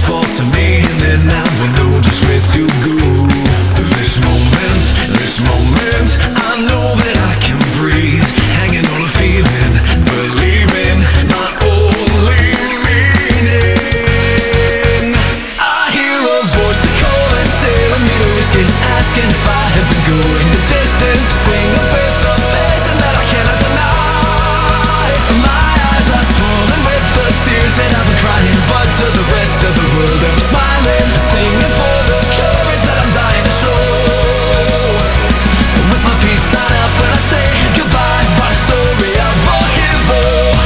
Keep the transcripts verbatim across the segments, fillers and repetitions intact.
fall to me, and then I will know just where to go. This moment, this moment, I know that I can breathe, hanging on a feeling, believing my only meaning. I hear a voice that calling, telling me to risk it, asking if I had been going the distance, singing with the passion that I cannot deny. My eyes are swollen with the tears that I've been crying, but to the rest of the world I'm smiling, singing for the courage that I'm dying to show. With my peace sign up when I say goodbye, write a story of a hero.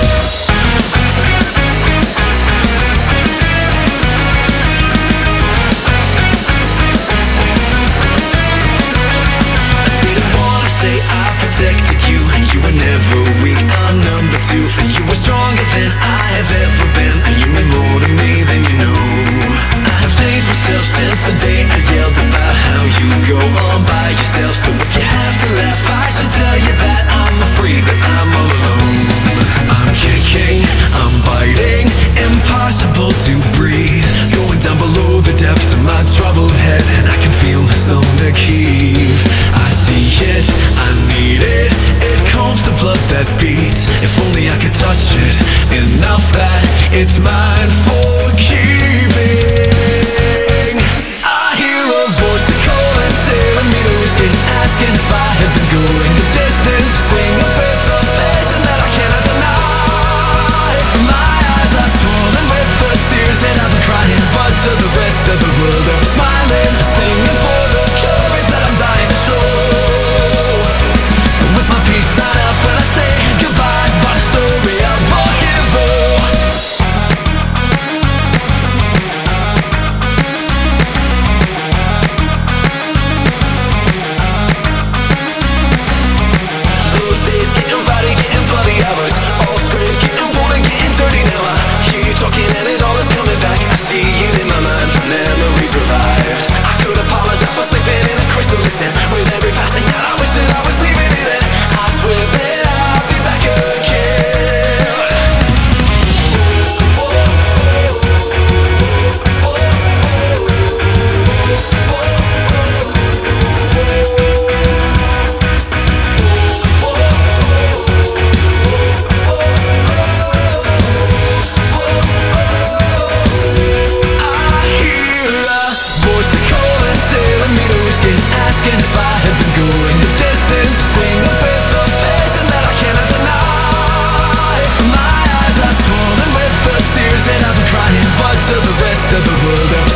I didn't wanna say I protected you, you were never weak, I'm number two. You were stronger than I have ever been, you mean more to me than you know. I have changed myself since the day I yelled about how you go on by yourself. So if you have to laugh, I should tell you that I'm afraid that I'm all alone. I'm kicking, I'm biting, impossible to breathe, going down below the depths of my troubled head, and I can feel my stomach heave. I see it, I need it, it calms the blood that beats. If only I could touch it, enough that it's mine for keeping. I hear a voice that calling, telling me to risk it, asking if I had been going the distance, singing with the passion that I cannot deny. My eyes are swollen with the tears that I've been crying, but to the rest of the world I'm smiling, singing for the courage that I'm dying to show. With my peace sign up when I say goodbye, write a story of a hero. Those days getting rowdy, getting bloody hours, all scream, getting rolling, getting dirty. Now I hear you talking and it all is coming back. I see it in my mind, memories revived. I could apologize for sleeping in a chrysalis, and with every passing night I wish that I was leaving it in. I swear that I'll be back again. Asking if I had been going the distance, singing with the passion that I cannot deny. My eyes are swollen with the tears that I've been crying, but to the rest of the world